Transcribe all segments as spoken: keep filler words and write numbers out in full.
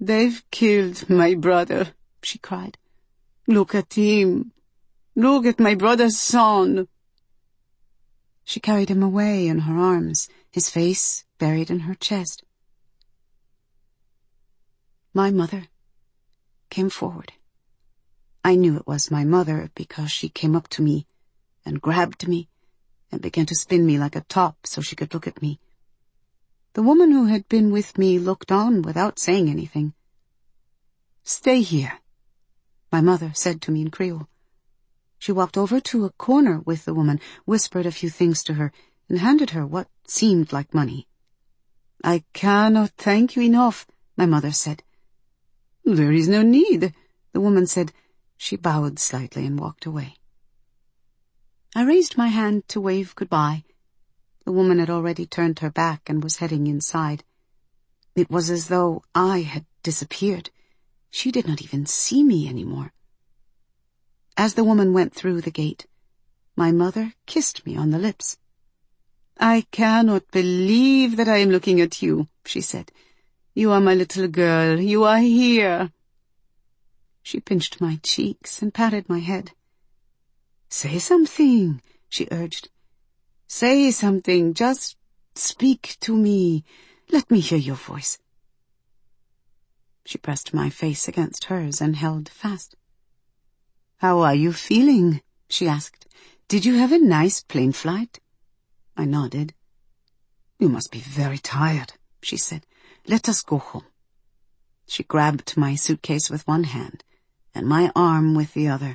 "They've killed my brother," she cried. "Look at him. Look at my brother's son." She carried him away in her arms, his face buried in her chest. My mother came forward. I knew it was my mother because she came up to me and grabbed me and began to spin me like a top so she could look at me. The woman who had been with me looked on without saying anything. "Stay here," my mother said to me in Creole. She walked over to a corner with the woman, whispered a few things to her, and handed her what seemed like money. "I cannot thank you enough," my mother said. "There is no need," the woman said. She bowed slightly and walked away. I raised my hand to wave goodbye. The woman had already turned her back and was heading inside. It was as though I had disappeared. She did not even see me anymore. As the woman went through the gate, my mother kissed me on the lips. "I cannot believe that I am looking at you," she said. "You are my little girl. You are here." She pinched my cheeks and patted my head. "Say something," she urged. "Say something. Just speak to me. Let me hear your voice." She pressed my face against hers and held fast. "How are you feeling?" she asked. "Did you have a nice plane flight?" I nodded. "You must be very tired," she said. "Let us go home." She grabbed my suitcase with one hand and my arm with the other.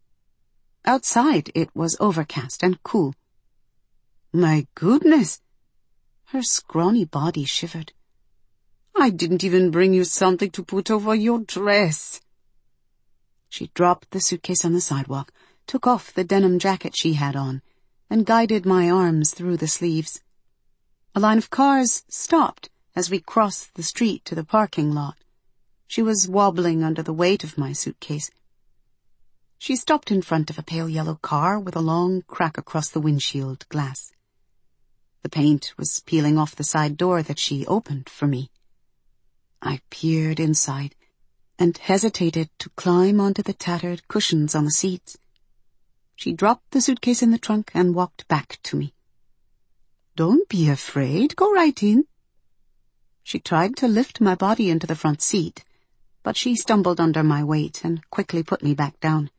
Outside it was overcast and cool. "My goodness!" Her scrawny body shivered. "I didn't even bring you something to put over your dress." She dropped the suitcase on the sidewalk, took off the denim jacket she had on, and guided my arms through the sleeves. A line of cars stopped as we crossed the street to the parking lot. She was wobbling under the weight of my suitcase. She stopped in front of a pale yellow car with a long crack across the windshield glass. The paint was peeling off the side door that she opened for me. I peered inside and hesitated to climb onto the tattered cushions on the seats. She dropped the suitcase in the trunk and walked back to me. "Don't be afraid. Go right in." She tried to lift my body into the front seat, but she stumbled under my weight and quickly put me back down.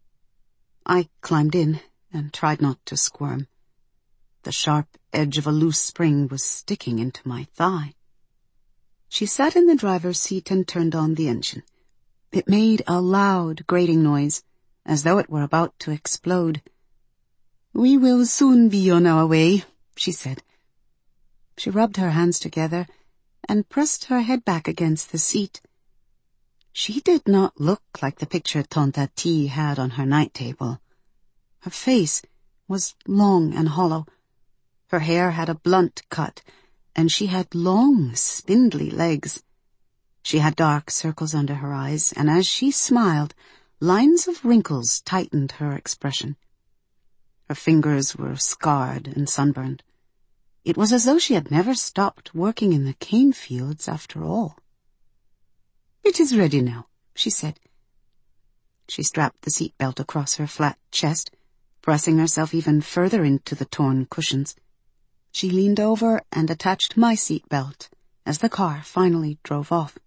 I climbed in and tried not to squirm. The sharp edge of a loose spring was sticking into my thigh. She sat in the driver's seat and turned on the engine. It made a loud, grating noise, as though it were about to explode. "We will soon be on our way," she said. She rubbed her hands together and pressed her head back against the seat. She did not look like the picture Tante T had on her night table. Her face was long and hollow. Her hair had a blunt cut, and she had long, spindly legs. She had dark circles under her eyes, and as she smiled, lines of wrinkles tightened her expression. Her fingers were scarred and sunburned. It was as though she had never stopped working in the cane fields after all. "It is ready now," she said. She strapped the seat belt across her flat chest, pressing herself even further into the torn cushions. She leaned over and attached my seat belt as the car finally drove off.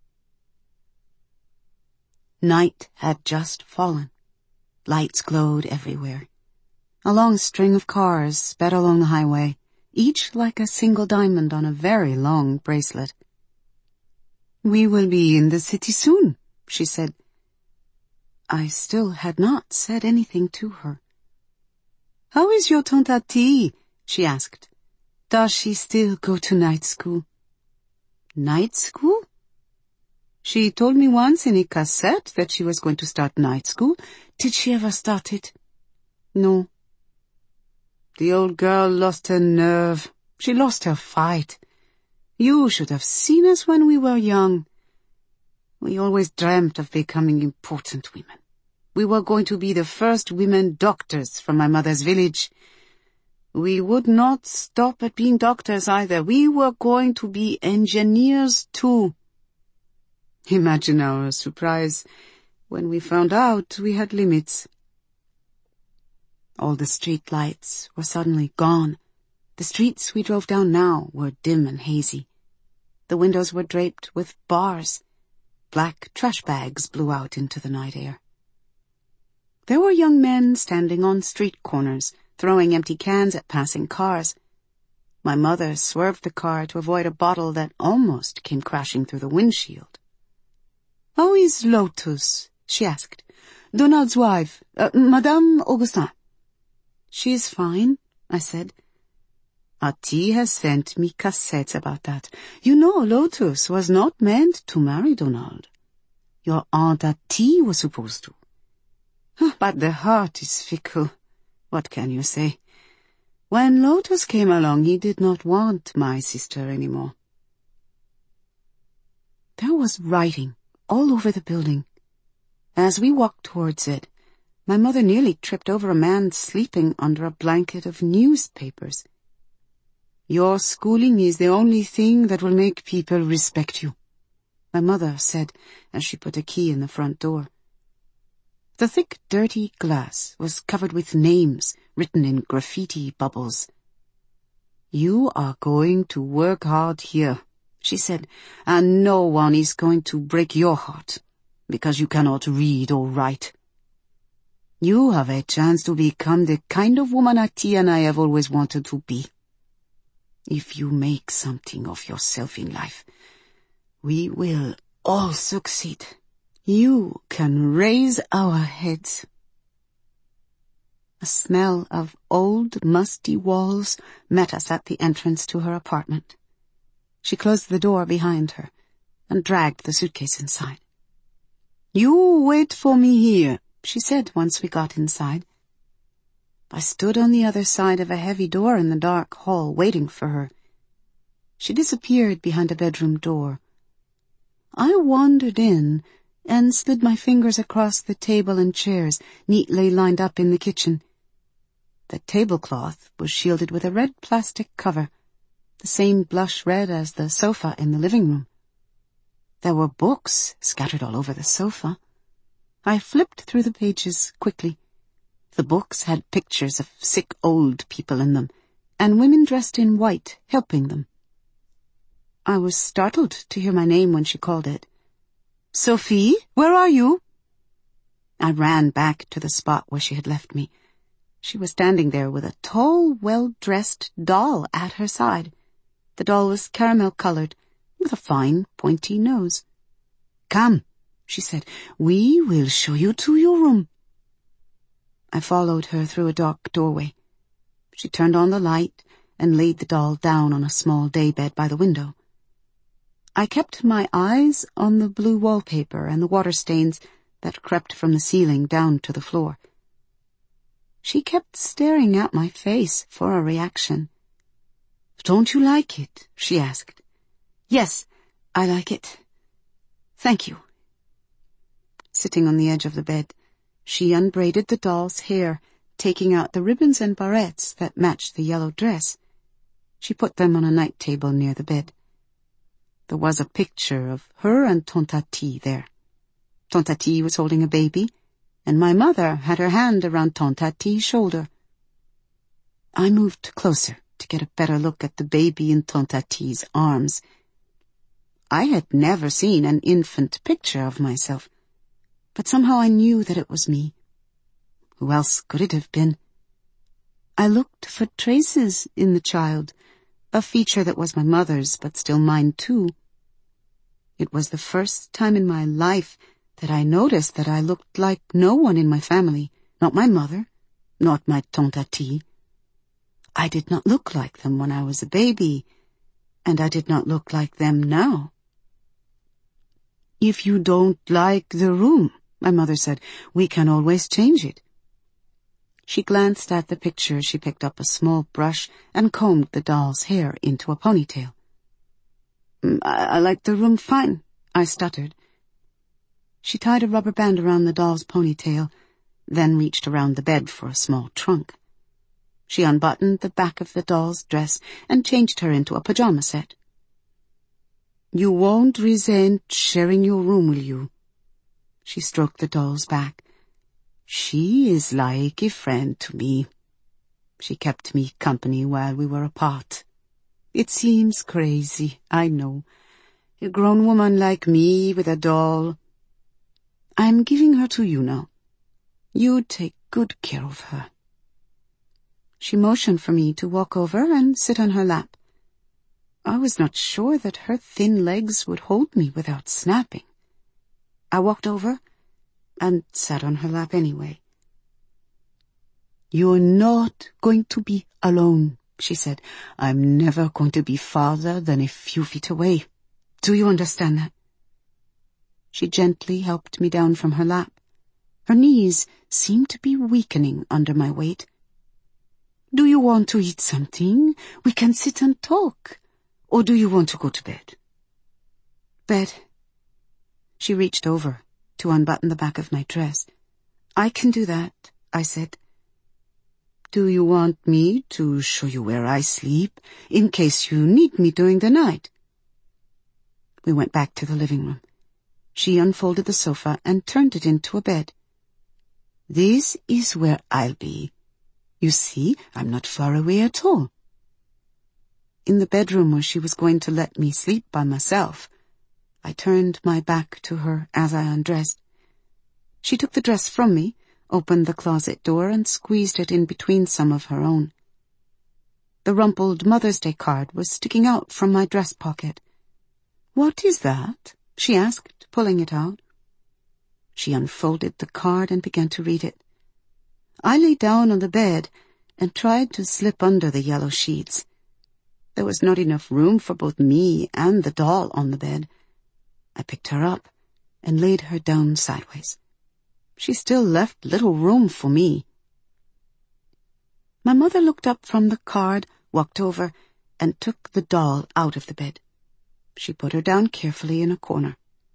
Night had just fallen. Lights glowed everywhere. A long string of cars sped along the highway, each like a single diamond on a very long bracelet. "We will be in the city soon," she said. I still had not said anything to her. "How is your Tante T?" she asked. "Does she still go to night school?" "Night school?" "She told me once in a cassette that she was going to start night school. Did she ever start it?" "No." "The old girl lost her nerve. She lost her fight. You should have seen us when we were young. We always dreamt of becoming important women. We were going to be the first women doctors from my mother's village. We would not stop at being doctors either. We were going to be engineers too." Imagine our surprise when we found out we had limits. All the street lights were suddenly gone. The streets we drove down now were dim and hazy. The windows were draped with bars. Black trash bags blew out into the night air. There were young men standing on street corners, throwing empty cans at passing cars. My mother swerved the car to avoid a bottle that almost came crashing through the windshield. "How is Lotus?" she asked. "Donald's wife, uh, Madame Augustin." "She is fine," I said. "Ati has sent me cassettes about that. You know, Lotus was not meant to marry Donald. Your Aunt Ati was supposed to. But the heart is fickle. What can you say? When Lotus came along, he did not want my sister anymore." There was writing all over the building. As we walked towards it, my mother nearly tripped over a man sleeping under a blanket of newspapers. "Your schooling is the only thing that will make people respect you," my mother said as she put a key in the front door. The thick, dirty glass was covered with names written in graffiti bubbles. "You are going to work hard here," she said, "and no one is going to break your heart because you cannot read or write. You have a chance to become the kind of woman Ati and I have always wanted to be. If you make something of yourself in life, we will all succeed. You can raise our heads." A smell of old, musty walls met us at the entrance to her apartment. She closed the door behind her and dragged the suitcase inside. "You wait for me here," she said once we got inside. I stood on the other side of a heavy door in the dark hall waiting for her. She disappeared behind a bedroom door. I wandered in and slid my fingers across the table and chairs neatly lined up in the kitchen. The tablecloth was shielded with a red plastic cover, the same blush red as the sofa in the living room. There were books scattered all over the sofa. I flipped through the pages quickly. The books had pictures of sick old people in them, and women dressed in white helping them. I was startled to hear my name when she called it. "Sophie, where are you?" I ran back to the spot where she had left me. She was standing there with a tall, well-dressed doll at her side. The doll was caramel-colored, with a fine, pointy nose. "Come," she said, "we will show you to your room." I followed her through a dark doorway. She turned on the light and laid the doll down on a small daybed by the window. I kept my eyes on the blue wallpaper and the water stains that crept from the ceiling down to the floor. She kept staring at my face for a reaction. "Don't you like it?" she asked. "Yes, I like it. Thank you." Sitting on the edge of the bed, she unbraided the doll's hair, taking out the ribbons and barrettes that matched the yellow dress. She put them on a night table near the bed. There was a picture of her and Tante Ati there. Tante Ati was holding a baby, and my mother had her hand around Tante Ati's shoulder. I moved closer to get a better look at the baby in Tante Ati's arms. I had never seen an infant picture of myself, but somehow I knew that it was me. Who else could it have been? I looked for traces in the child, a feature that was my mother's but still mine too. It was the first time in my life that I noticed that I looked like no one in my family, not my mother, not my Tante Ati. I did not look like them when I was a baby, and I did not look like them now. "If you don't like the room," my mother said, "we can always change it." She glanced at the picture. She picked up a small brush and combed the doll's hair into a ponytail. I, I like the room fine," I stuttered. She tied a rubber band around the doll's ponytail, then reached around the bed for a small trunk. She unbuttoned the back of the doll's dress and changed her into a pajama set. You won't resent sharing your room, will you? She stroked the doll's back. She is like a friend to me. She kept me company while we were apart. It seems crazy, I know. A grown woman like me with a doll. I'm giving her to you now. You take good care of her. She motioned for me to walk over and sit on her lap. I was not sure that her thin legs would hold me without snapping. I walked over and sat on her lap anyway. You're not going to be alone, she said. I'm never going to be farther than a few feet away. Do you understand that? She gently helped me down from her lap. Her knees seemed to be weakening under my weight. Do you want to eat something? We can sit and talk. Or do you want to go to bed? Bed. She reached over to unbutton the back of my dress. I can do that, I said. Do you want me to show you where I sleep, in case you need me during the night? We went back to the living room. She unfolded the sofa and turned it into a bed. This is where I'll be. You see, I'm not far away at all. In the bedroom where she was going to let me sleep by myself, I turned my back to her as I undressed. She took the dress from me, opened the closet door, and squeezed it in between some of her own. The rumpled Mother's Day card was sticking out from my dress pocket. What is that? She asked, pulling it out. She unfolded the card and began to read it. I lay down on the bed and tried to slip under the yellow sheets. There was not enough room for both me and the doll on the bed. I picked her up and laid her down sideways. She still left little room for me. My mother looked up from the card, walked over, and took the doll out of the bed. She put her down carefully in a corner.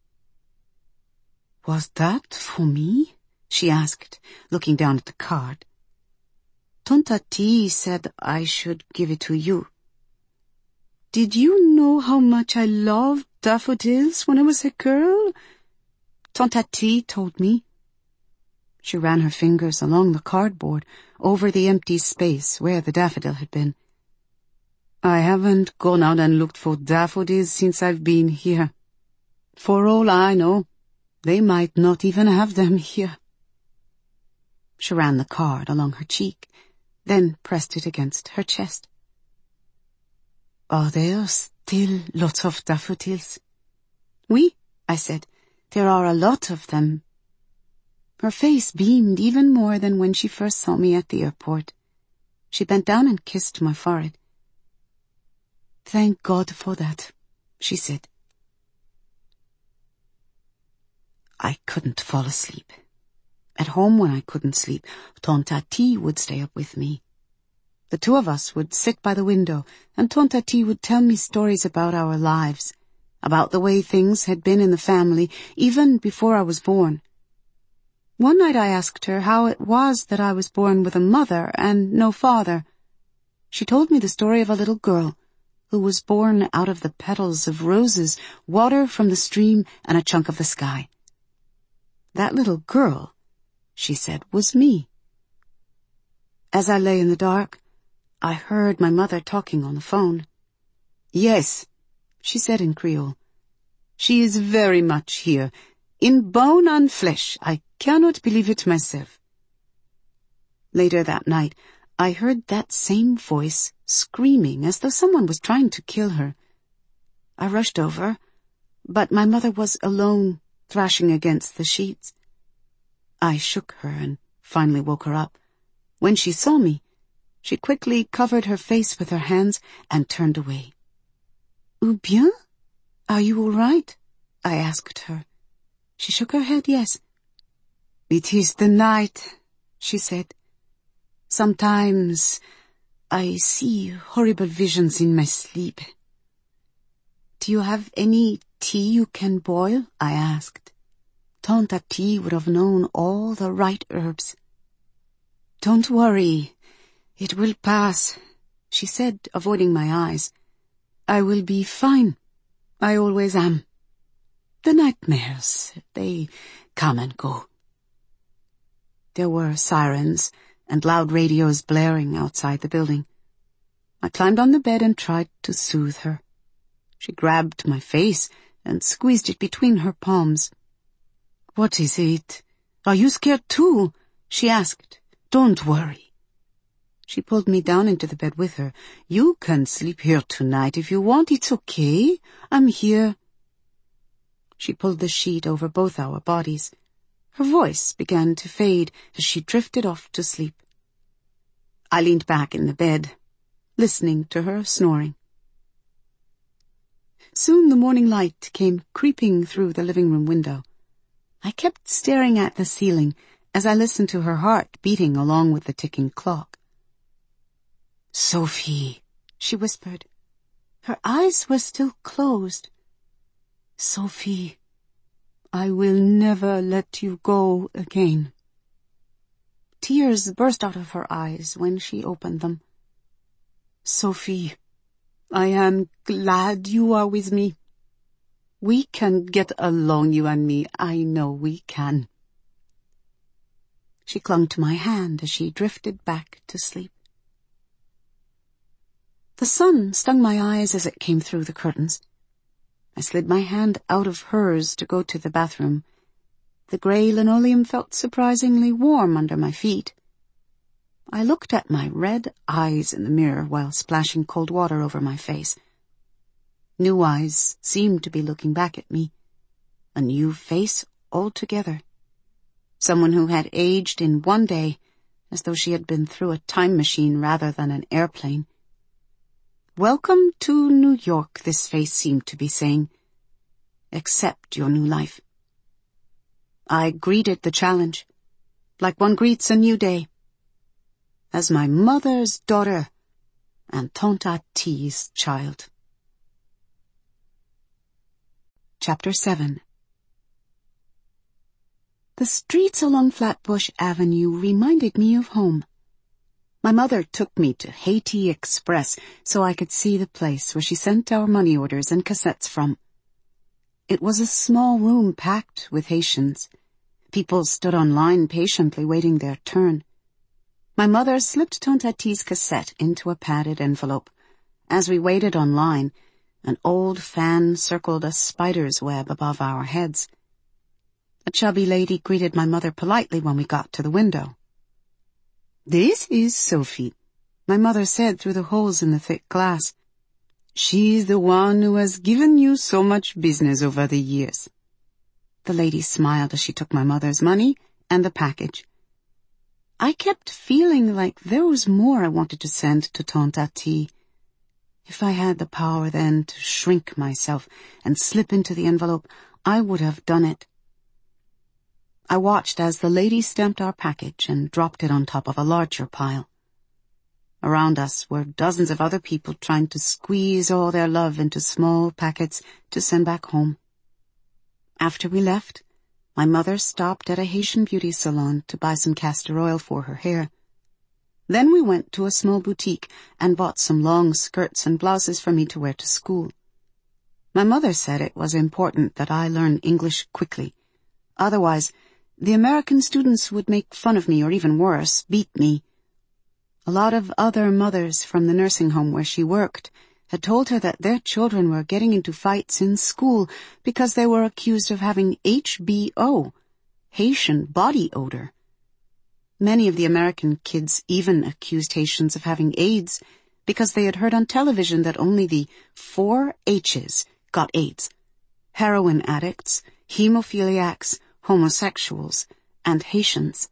Was that for me? She asked, looking down at the card. Tante T said I should give it to you. Did you know how much I loved daffodils when I was a girl? Tante T told me. She ran her fingers along the cardboard, over the empty space where the daffodil had been. I haven't gone out and looked for daffodils since I've been here. For all I know, they might not even have them here. She ran the card along her cheek, then pressed it against her chest. Are there still lots of daffodils? Oui, I said. There are a lot of them. Her face beamed even more than when she first saw me at the airport. She bent down and kissed my forehead. Thank God for that, she said. I couldn't fall asleep. At home when I couldn't sleep, Tante T would stay up with me. The two of us would sit by the window, and Tante T would tell me stories about our lives, about the way things had been in the family, even before I was born. One night I asked her how it was that I was born with a mother and no father. She told me the story of a little girl who was born out of the petals of roses, water from the stream, and a chunk of the sky. That little girl, she said, was me. As I lay in the dark, I heard my mother talking on the phone. Yes, she said in Creole. She is very much here, in bone and flesh. I cannot believe it myself. Later that night, I heard that same voice screaming as though someone was trying to kill her. I rushed over, but my mother was alone, thrashing against the sheets. I shook her and finally woke her up. When she saw me, she quickly covered her face with her hands and turned away. Ou bien? Are you all right? I asked her. She shook her head yes. It is the night, she said. Sometimes I see horrible visions in my sleep. Do you have any tea you can boil? I asked. Tante T would have known all the right herbs. Don't worry. It will pass, she said, avoiding my eyes. I will be fine. I always am. The nightmares, they come and go. There were sirens and loud radios blaring outside the building. I climbed on the bed and tried to soothe her. She grabbed my face and squeezed it between her palms. "What is it? Are you scared too?" she asked. "Don't worry." She pulled me down into the bed with her. "You can sleep here tonight if you want. It's okay. I'm here." She pulled the sheet over both our bodies. Her voice began to fade as she drifted off to sleep. I leaned back in the bed, listening to her snoring. Soon the morning light came creeping through the living room window. I kept staring at the ceiling as I listened to her heart beating along with the ticking clock. "Sophie," she whispered. Her eyes were still closed. "Sophie, I will never let you go again." Tears burst out of her eyes when she opened them. "Sophie, I am glad you are with me. We can get along, you and me. I know we can." She clung to my hand as she drifted back to sleep. The sun stung my eyes as it came through the curtains. I slid my hand out of hers to go to the bathroom. The grey linoleum felt surprisingly warm under my feet. I looked at my red eyes in the mirror while splashing cold water over my face. New eyes seemed to be looking back at me. A new face altogether. Someone who had aged in one day, as though she had been through a time machine rather than an airplane. "Welcome to New York," this face seemed to be saying. "Accept your new life." I greeted the challenge, like one greets a new day. As my mother's daughter and Tante T's child. Chapter seven. The streets along Flatbush Avenue reminded me of home. My mother took me to Haiti Express so I could see the place where she sent our money orders and cassettes from. It was a small room packed with Haitians. People stood on line patiently waiting their turn. My mother slipped Tante T's cassette into a padded envelope. As we waited on line, an old fan circled a spider's web above our heads. A chubby lady greeted my mother politely when we got to the window. "This is Sophie," my mother said through the holes in the thick glass. "She's the one who has given you so much business over the years." The lady smiled as she took my mother's money and the package. I kept feeling like there was more I wanted to send to Tante T. If I had the power then to shrink myself and slip into the envelope, I would have done it. I watched as the lady stamped our package and dropped it on top of a larger pile. Around us were dozens of other people trying to squeeze all their love into small packets to send back home. After we left, my mother stopped at a Haitian beauty salon to buy some castor oil for her hair. Then we went to a small boutique and bought some long skirts and blouses for me to wear to school. My mother said it was important that I learn English quickly. Otherwise, the American students would make fun of me or even worse, beat me. A lot of other mothers from the nursing home where she worked had told her that their children were getting into fights in school because they were accused of having H B O, Haitian body odor. Many of the American kids even accused Haitians of having AIDS because they had heard on television that only the four H's got AIDS: heroin addicts, hemophiliacs, homosexuals, and Haitians.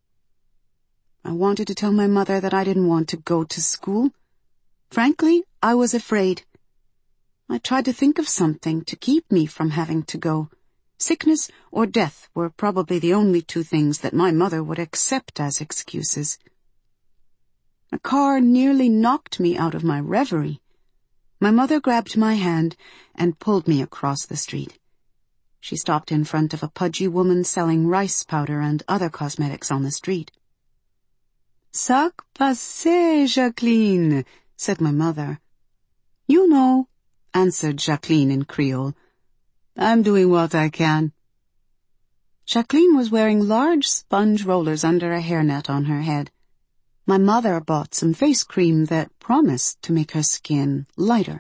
I wanted to tell my mother that I didn't want to go to school. Frankly, I was afraid. I tried to think of something to keep me from having to go. Sickness or death were probably the only two things that my mother would accept as excuses. A car nearly knocked me out of my reverie. My mother grabbed my hand and pulled me across the street. She stopped in front of a pudgy woman selling rice powder and other cosmetics on the street. "Sac passé, Jacqueline," said my mother. "You know, answered Jacqueline in Creole. I'm doing what I can. Jacqueline was wearing large sponge rollers under a hairnet on her head. My mother bought some face cream that promised to make her skin lighter.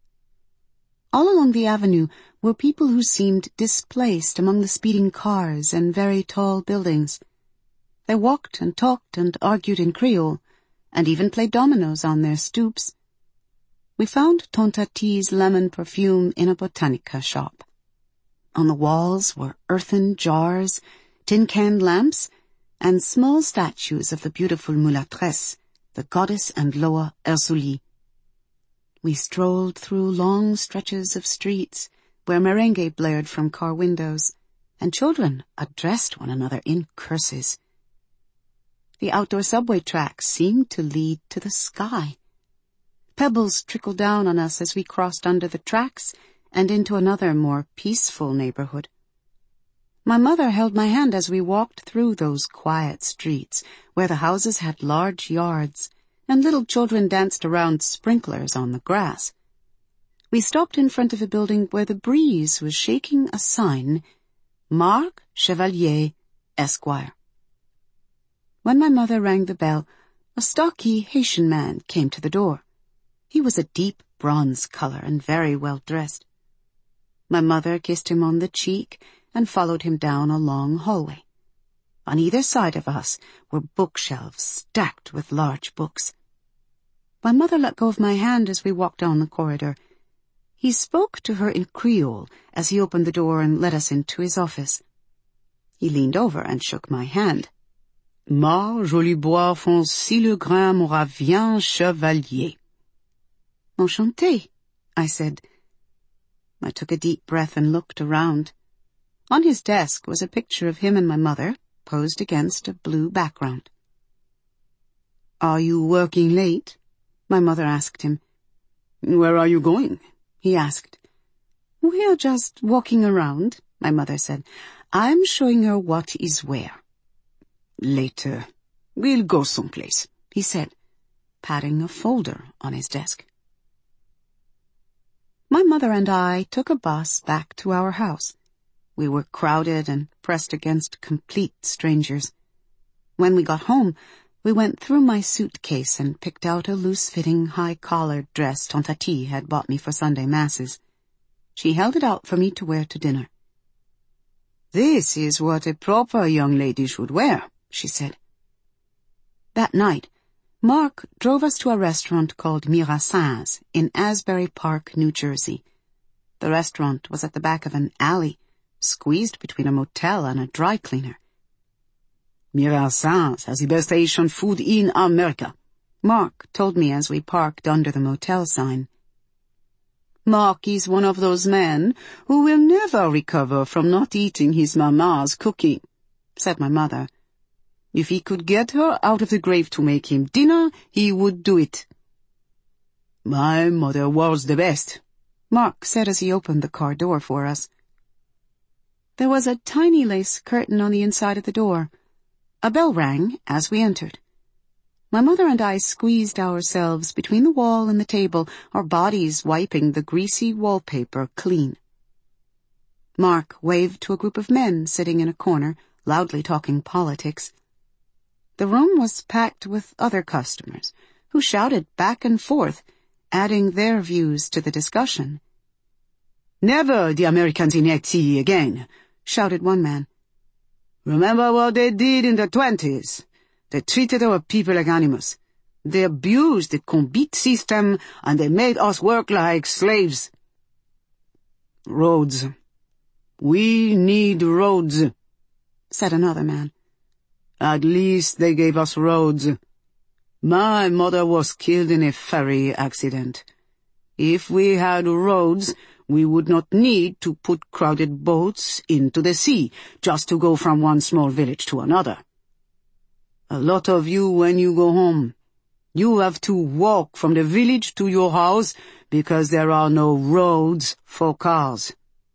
All along the avenue were people who seemed displaced among the speeding cars and very tall buildings. They walked and talked and argued in Creole, and even played dominoes on their stoops. We found Tante T's lemon perfume in a botanica shop. On the walls were earthen jars, tin-can lamps, and small statues of the beautiful Mulatresse, the goddess and loa Erzulie. We strolled through long stretches of streets where merengue blared from car windows, and children addressed one another in curses. The outdoor subway tracks seemed to lead to the sky. Pebbles trickled down on us as we crossed under the tracks and into another, more peaceful neighborhood. My mother held my hand as we walked through those quiet streets where the houses had large yards and little children danced around sprinklers on the grass. We stopped in front of a building where the breeze was shaking a sign, Marc Chevalier, Esquire. When my mother rang the bell, a stocky Haitian man came to the door. He was a deep bronze color and very well dressed. My mother kissed him on the cheek and followed him down a long hallway. On either side of us were bookshelves stacked with large books. My mother let go of my hand as we walked down the corridor. He spoke to her in Creole as he opened the door and led us into his office. He leaned over and shook my hand. Mar Jolibois Foncy le Grand Moravien Chevalier. Enchanté, I said. I took a deep breath and looked around. On his desk was a picture of him and my mother, posed against a blue background. Are you working late? My mother asked him. Where are you going? He asked. We are just walking around, my mother said. I'm showing her what is where. Later, we'll go someplace, he said, patting a folder on his desk. My mother and I took a bus back to our house. We were crowded and pressed against complete strangers. When we got home, we went through my suitcase and picked out a loose-fitting, high-collared dress Tante T had bought me for Sunday masses. She held it out for me to wear to dinner. This is what a proper young lady should wear, she said. That night, Mark drove us to a restaurant called Mirassins in Asbury Park, New Jersey. The restaurant was at the back of an alley, squeezed between a motel and a dry cleaner. Mirassins has the best Haitian food in America, Mark told me as we parked under the motel sign. Mark is one of those men who will never recover from not eating his mama's cooking, said my mother. If he could get her out of the grave to make him dinner, he would do it. My mother was the best, Mark said as he opened the car door for us. There was a tiny lace curtain on the inside of the door. A bell rang as we entered. My mother and I squeezed ourselves between the wall and the table, our bodies wiping the greasy wallpaper clean. Mark waved to a group of men sitting in a corner, loudly talking politics. The room was packed with other customers, who shouted back and forth, adding their views to the discussion. Never the Americans in Haiti again, shouted one man. Remember what they did in the twenties. They treated our people like animals. They abused the combat system and they made us work like slaves. Roads. We need roads, said another man. At least they gave us roads. My mother was killed in a ferry accident. If we had roads, we would not need to put crowded boats into the sea just to go from one small village to another. A lot of you, when you go home, you have to walk from the village to your house because there are no roads for cars.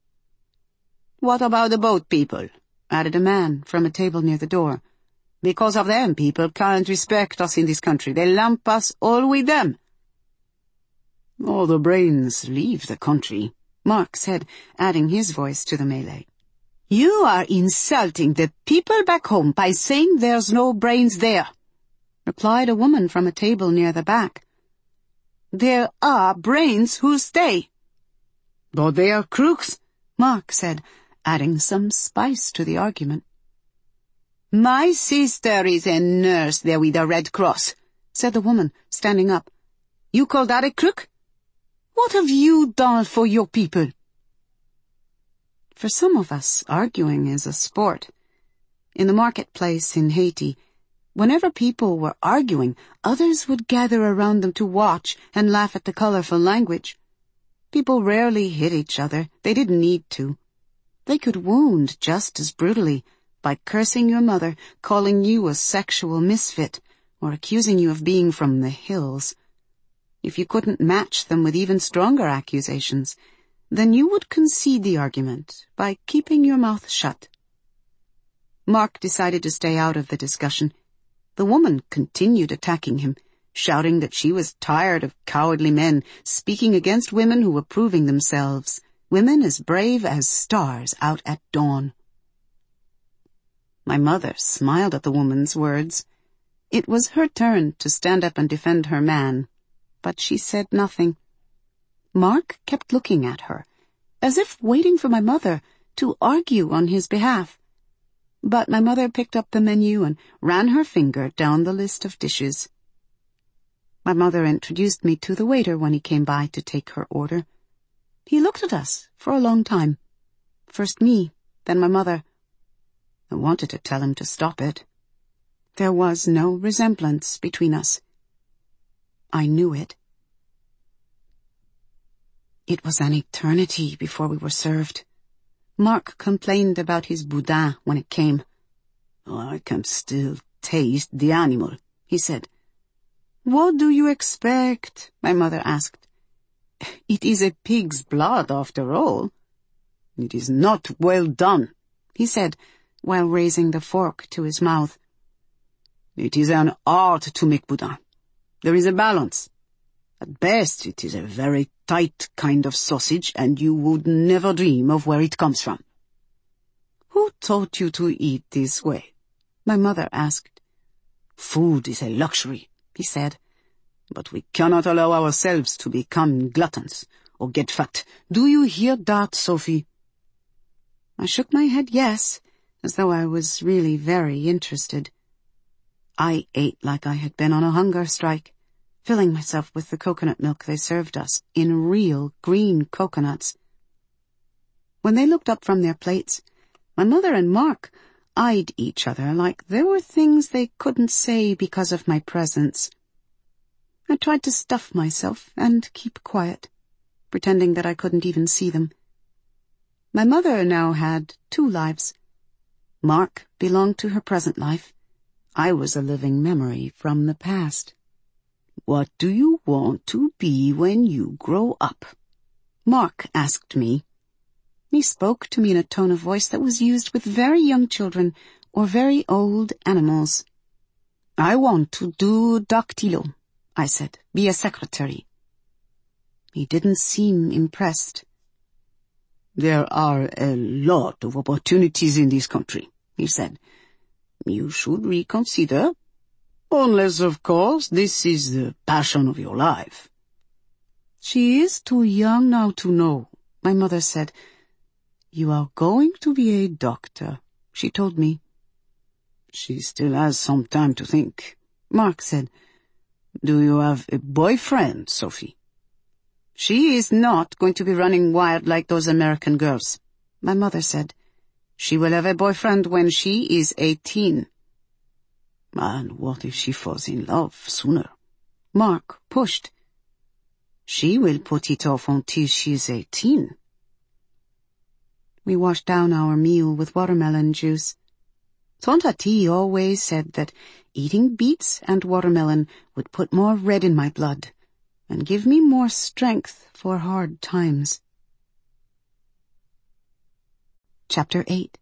What about the boat people? Added a man from a table near the door. Because of them, people can't respect us in this country. They lump us all with them. All the brains leave the country, Mark said, adding his voice to the melee. You are insulting the people back home by saying there's no brains there, replied a woman from a table near the back. There are brains who stay. But they are crooks, Mark said, adding some spice to the argument. My sister is a nurse there with a Red Cross, said the woman, standing up. You call that a crook? What have you done for your people? For some of us, arguing is a sport. In the marketplace in Haiti, whenever people were arguing, others would gather around them to watch and laugh at the colorful language. People rarely hit each other. They didn't need to. They could wound just as brutally by cursing your mother, calling you a sexual misfit, or accusing you of being from the hills. If you couldn't match them with even stronger accusations, then you would concede the argument by keeping your mouth shut. Mark decided to stay out of the discussion. The woman continued attacking him, shouting that she was tired of cowardly men speaking against women who were proving themselves, women as brave as stars out at dawn. My mother smiled at the woman's words. It was her turn to stand up and defend her man, but she said nothing. Mark kept looking at her, as if waiting for my mother to argue on his behalf. But my mother picked up the menu and ran her finger down the list of dishes. My mother introduced me to the waiter when he came by to take her order. He looked at us for a long time. First me, then my mother. I wanted to tell him to stop it. There was no resemblance between us. I knew it. It was an eternity before we were served. Mark complained about his boudin when it came. Oh, I can still taste the animal, he said. What do you expect? My mother asked. It is a pig's blood, after all. It is not well done, he said, while raising the fork to his mouth. It is an art to make boudin. There is a balance. At best, it is a very tight kind of sausage, and you would never dream of where it comes from. Who taught you to eat this way? My mother asked. Food is a luxury, he said, but we cannot allow ourselves to become gluttons or get fat. Do you hear that, Sophie? I shook my head yes, as though I was really very interested. I ate like I had been on a hunger strike, filling myself with the coconut milk they served us in real green coconuts. When they looked up from their plates, my mother and Mark eyed each other like there were things they couldn't say because of my presence. I tried to stuff myself and keep quiet, pretending that I couldn't even see them. My mother now had two lives. Mark belonged to her present life. I was a living memory from the past. What do you want to be when you grow up? Mark asked me. He spoke to me in a tone of voice that was used with very young children or very old animals. I want to do dactylo, I said, be a secretary. He didn't seem impressed. There are a lot of opportunities in this country, he said. You should reconsider. Unless, of course, this is the passion of your life. She is too young now to know, my mother said. You are going to be a doctor, she told me. She still has some time to think, Mark said. Do you have a boyfriend, Sophie? She is not going to be running wild like those American girls, my mother said. She will have a boyfriend when she is eighteen. And what if she falls in love sooner? Mark pushed. She will put it off until she is eighteen. We washed down our meal with watermelon juice. Tante T always said that eating beets and watermelon would put more red in my blood and give me more strength for hard times. Chapter eight.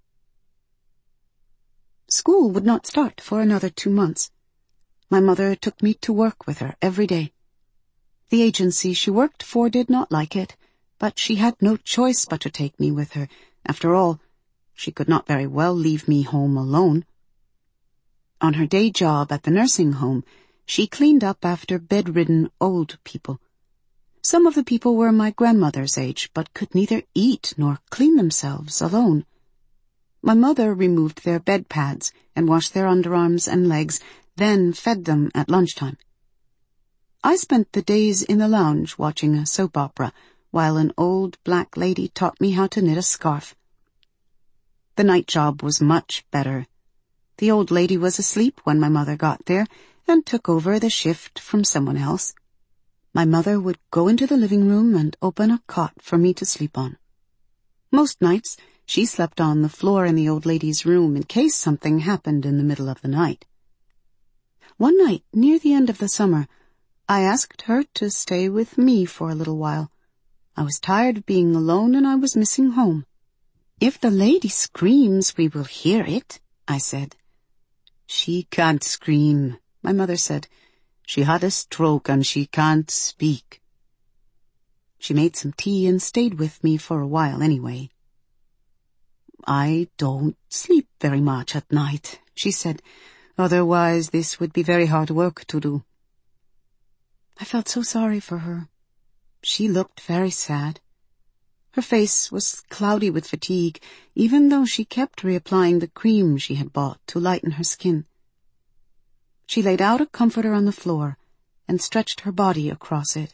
School would not start for another two months. My mother took me to work with her every day. The agency she worked for did not like it, but she had no choice but to take me with her. After all, she could not very well leave me home alone. On her day job at the nursing home, she cleaned up after bedridden old people. Some of the people were my grandmother's age, but could neither eat nor clean themselves alone. My mother removed their bed pads and washed their underarms and legs, then fed them at lunchtime. I spent the days in the lounge watching a soap opera, while an old black lady taught me how to knit a scarf. The night job was much better. The old lady was asleep when my mother got there and took over the shift from someone else. My mother would go into the living room and open a cot for me to sleep on. Most nights, she slept on the floor in the old lady's room in case something happened in the middle of the night. One night, near the end of the summer, I asked her to stay with me for a little while. I was tired of being alone and I was missing home. "If the lady screams, we will hear it," I said. "She can't scream," my mother said. "She had a stroke and she can't speak." She made some tea and stayed with me for a while anyway. "I don't sleep very much at night," she said. "Otherwise this would be very hard work to do." I felt so sorry for her. She looked very sad. Her face was cloudy with fatigue, even though she kept reapplying the cream she had bought to lighten her skin. She laid out a comforter on the floor and stretched her body across it.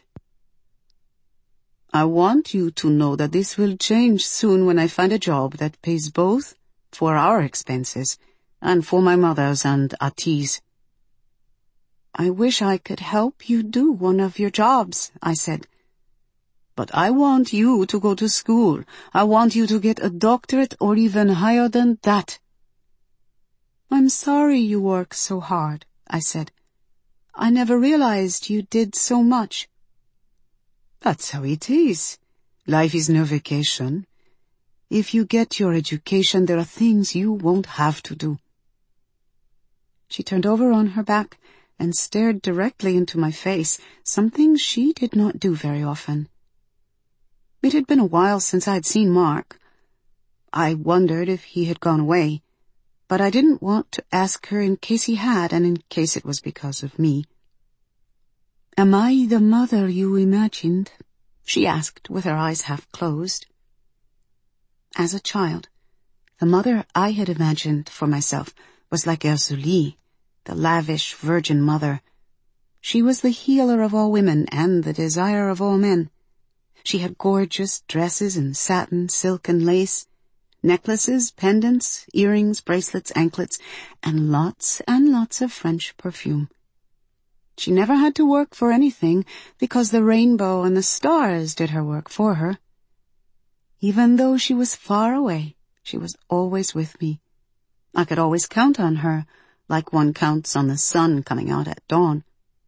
"I want you to know that this will change soon when I find a job that pays both for our expenses and for my mother's and Ati's." "I wish I could help you do one of your jobs," I said. "But I want you to go to school. I want you to get a doctorate or even higher than that." "I'm sorry you work so hard," I said. "I never realized you did so much." "That's how it is. Life is no vacation. If you get your education, there are things you won't have to do." She turned over on her back and stared directly into my face, something she did not do very often. It had been a while since I'd seen Mark. I wondered if he had gone away, but I didn't want to ask her in case he had and in case it was because of me. "Am I the mother you imagined?" she asked with her eyes half closed. As a child, the mother I had imagined for myself was like Erzulie, the lavish virgin mother. She was the healer of all women and the desire of all men. She had gorgeous dresses in satin, silk, and lace, necklaces, pendants, earrings, bracelets, anklets, and lots and lots of French perfume. She never had to work for anything because the rainbow and the stars did her work for her. Even though she was far away, she was always with me. I could always count on her, like one counts on the sun coming out at dawn.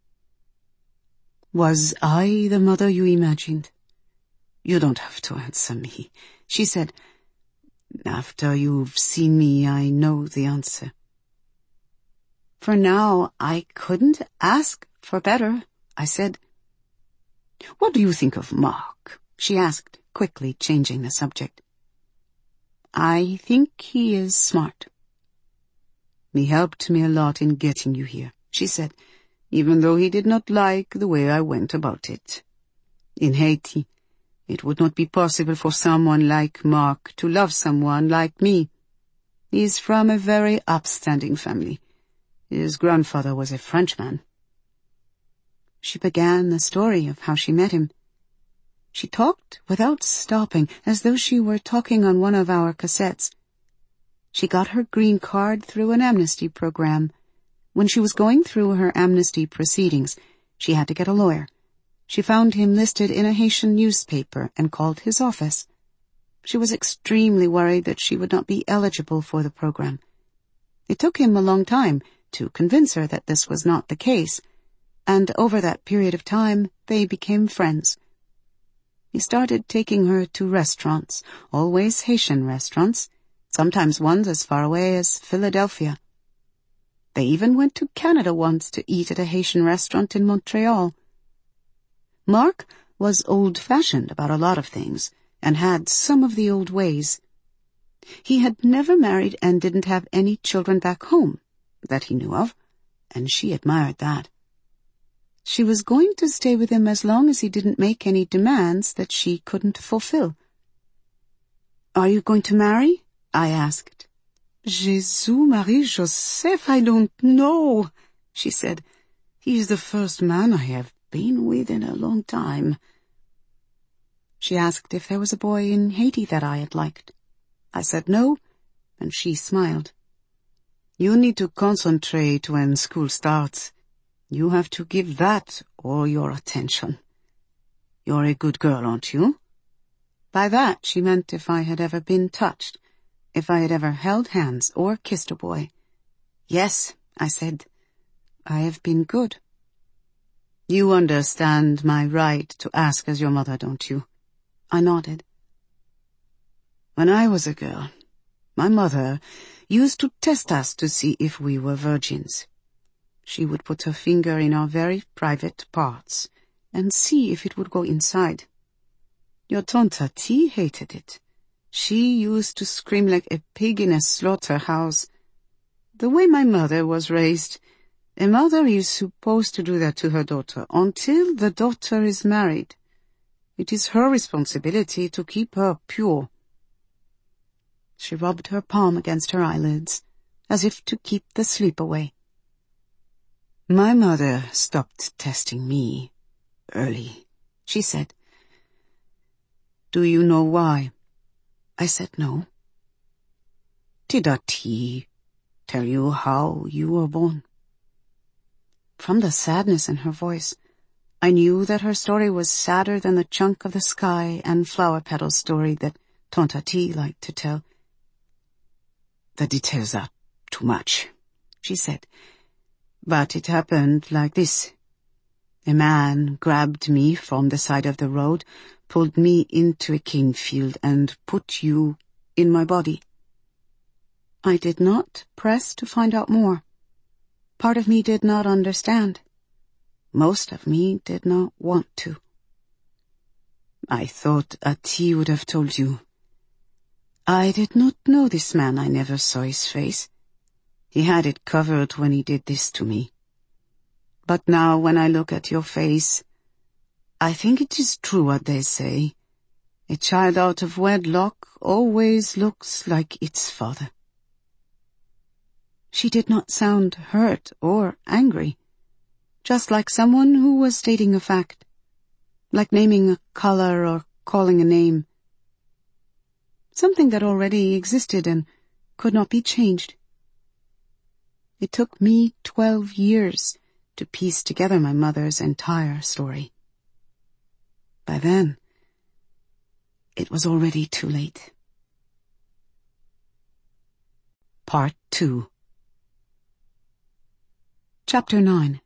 "Was I the mother you imagined?" "You don't have to answer me," she said. "After you've seen me, I know the answer." For now, I couldn't ask for better, I said. "What do you think of Mark?" she asked, quickly changing the subject. "I think he is smart." "He helped me a lot in getting you here," she said, "even though he did not like the way I went about it. In Haiti, it would not be possible for someone like Mark to love someone like me. He is from a very upstanding family. His grandfather was a Frenchman." She began the story of how she met him. She talked without stopping, as though she were talking on one of our cassettes. She got her green card through an amnesty program. When she was going through her amnesty proceedings, she had to get a lawyer. She found him listed in a Haitian newspaper and called his office. She was extremely worried that she would not be eligible for the program. It took him a long time to convince her that this was not the case, and over that period of time they became friends. He started taking her to restaurants, always Haitian restaurants, sometimes ones as far away as Philadelphia. They even went to Canada once to eat at a Haitian restaurant in Montreal. Mark was old-fashioned about a lot of things and had some of the old ways. He had never married and didn't have any children back home that he knew of, and she admired that. She was going to stay with him as long as he didn't make any demands that she couldn't fulfill. "Are you going to marry?" I asked. "Jésus, Marie, Joseph, I don't know," she said. "He's the first man I have been with in a long time." She asked if there was a boy in Haiti that I had liked. I said no, and she smiled. "You need to concentrate when school starts. You have to give that all your attention. You're a good girl, aren't you?" By that she meant if I had ever been touched, if I had ever held hands or kissed a boy. "Yes," I said, "I have been good." "You understand my right to ask as your mother, don't you?" I nodded. "When I was a girl, my mother used to test us to see if we were virgins. She would put her finger in our very private parts and see if it would go inside. Your Tante T hated it. She used to scream like a pig in a slaughterhouse. The way my mother was raised, a mother is supposed to do that to her daughter until the daughter is married. It is her responsibility to keep her pure." She rubbed her palm against her eyelids, as if to keep the sleep away. "My mother stopped testing me early," she said. "Do you know why?" I said no. "Did T tell you how you were born?" From the sadness in her voice, I knew that her story was sadder than the chunk of the sky and flower petal story that Tante T liked to tell. "The details are too much," she said. "But it happened like this. A man grabbed me from the side of the road, pulled me into a cane field, and put you in my body." I did not press to find out more. Part of me did not understand. Most of me did not want to. "I thought Ati would have told you. I did not know this man. I never saw his face. He had it covered when he did this to me. But now when I look at your face, I think it is true what they say. A child out of wedlock always looks like its father." She did not sound hurt or angry, just like someone who was stating a fact, like naming a color or calling a name. Something that already existed and could not be changed. It took me twelve years to piece together my mother's entire story. By then, it was already too late. Part two. Chapter nine.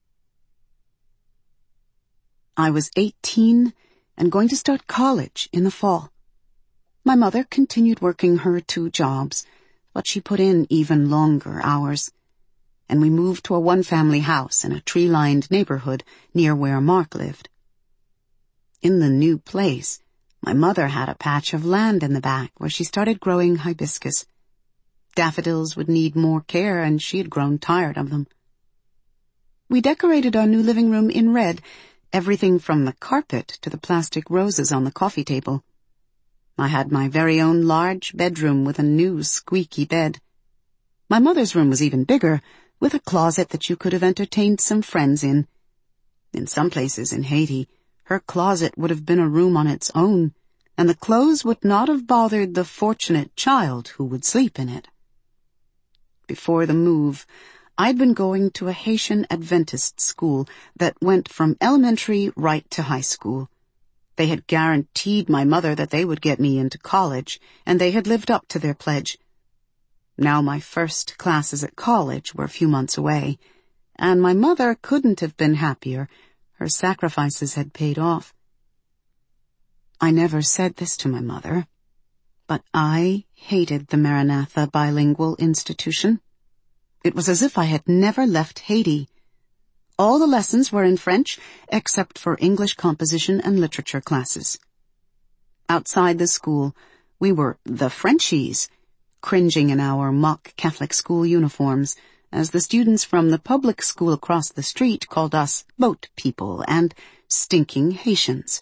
I was eighteen and going to start college in the fall. My mother continued working her two jobs, but she put in even longer hours, and we moved to a one-family house in a tree-lined neighborhood near where Mark lived. In the new place, my mother had a patch of land in the back where she started growing hibiscus. Daffodils would need more care, and she had grown tired of them. We decorated our new living room in red, everything from the carpet to the plastic roses on the coffee table. I had my very own large bedroom with a new squeaky bed. My mother's room was even bigger, with a closet that you could have entertained some friends in. In some places in Haiti, her closet would have been a room on its own, and the clothes would not have bothered the fortunate child who would sleep in it. Before the move, I'd been going to a Haitian Adventist school that went from elementary right to high school. They had guaranteed my mother that they would get me into college, and they had lived up to their pledge. Now my first classes at college were a few months away, and my mother couldn't have been happier. Her sacrifices had paid off. I never said this to my mother, but I hated the Maranatha Bilingual Institution. It was as if I had never left Haiti. All the lessons were in French, except for English composition and literature classes. Outside the school, we were the Frenchies, cringing in our mock Catholic school uniforms, as the students from the public school across the street called us boat people and stinking Haitians.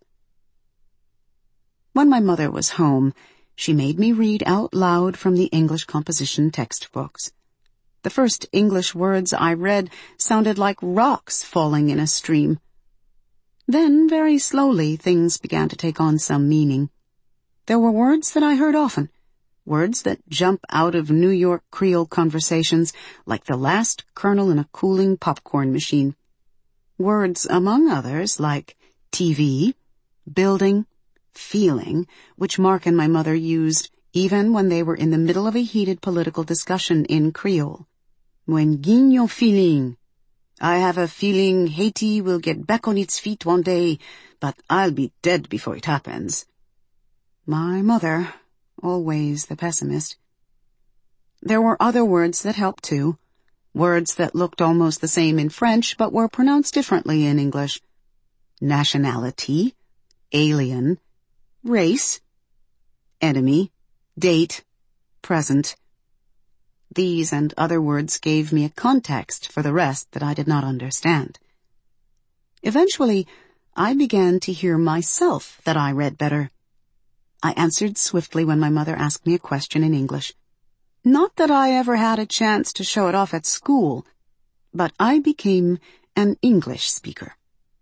When my mother was home, she made me read out loud from the English composition textbooks. The first English words I read sounded like rocks falling in a stream. Then, very slowly, things began to take on some meaning. There were words that I heard often, words that jump out of New York Creole conversations like the last kernel in a cooling popcorn machine. Words, among others, like T V, building, feeling, which Mark and my mother used even when they were in the middle of a heated political discussion in Creole. When guignon feeling, I have a feeling Haiti will get back on its feet one day, but I'll be dead before it happens. My mother, always the pessimist. There were other words that helped too, words that looked almost the same in French but were pronounced differently in English. Nationality, alien, race, enemy, date, present. These and other words gave me a context for the rest that I did not understand. Eventually, I began to hear myself that I read better. I answered swiftly when my mother asked me a question in English. Not that I ever had a chance to show it off at school, but I became an English speaker.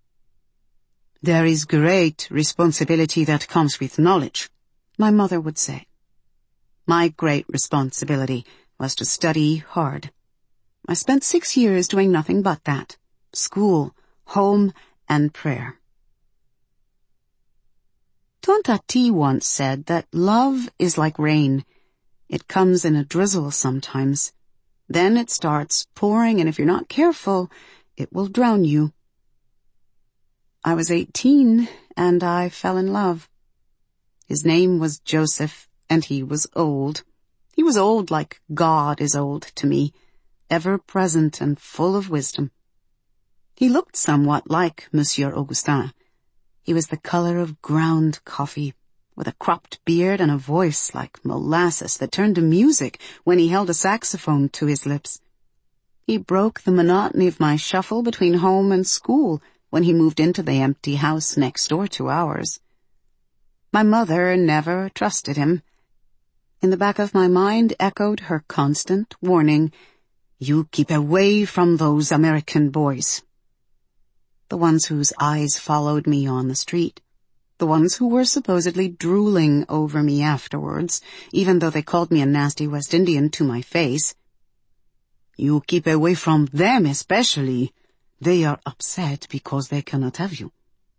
There is great responsibility that comes with knowledge, my mother would say. My great responsibility was to study hard. I spent six years doing nothing but that. School, home, and prayer. Tante T once said that love is like rain. It comes in a drizzle sometimes. Then it starts pouring, and if you're not careful, it will drown you. I was eighteen, and I fell in love. His name was Joseph, and he was old. He was old like God is old to me, ever-present and full of wisdom. He looked somewhat like Monsieur Augustin. He was the color of ground coffee, with a cropped beard and a voice like molasses that turned to music when he held a saxophone to his lips. He broke the monotony of my shuffle between home and school when he moved into the empty house next door to ours. My mother never trusted him. In the back of my mind echoed her constant warning, "You keep away from those American boys." The ones whose eyes followed me on the street. The ones who were supposedly drooling over me afterwards, even though they called me a nasty West Indian to my face. You keep away from them especially. They are upset because they cannot have you.